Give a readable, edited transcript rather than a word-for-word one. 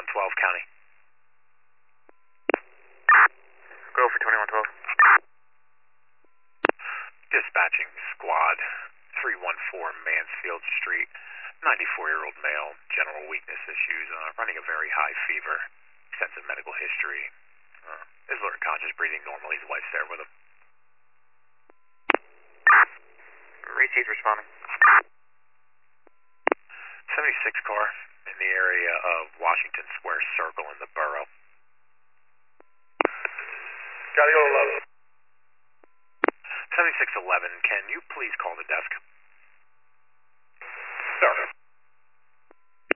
2112 County. Go for 2112. Dispatching squad, 314 Mansfield Street, 94-year-old male, general weakness issues, running a very high fever, extensive medical history, is alert, conscious, breathing normally, his wife's there with him. Received, responding. 76 car in the area of Washington Square Circle in the borough. Gotta go to 11. 7611, can you please call the desk? Sir.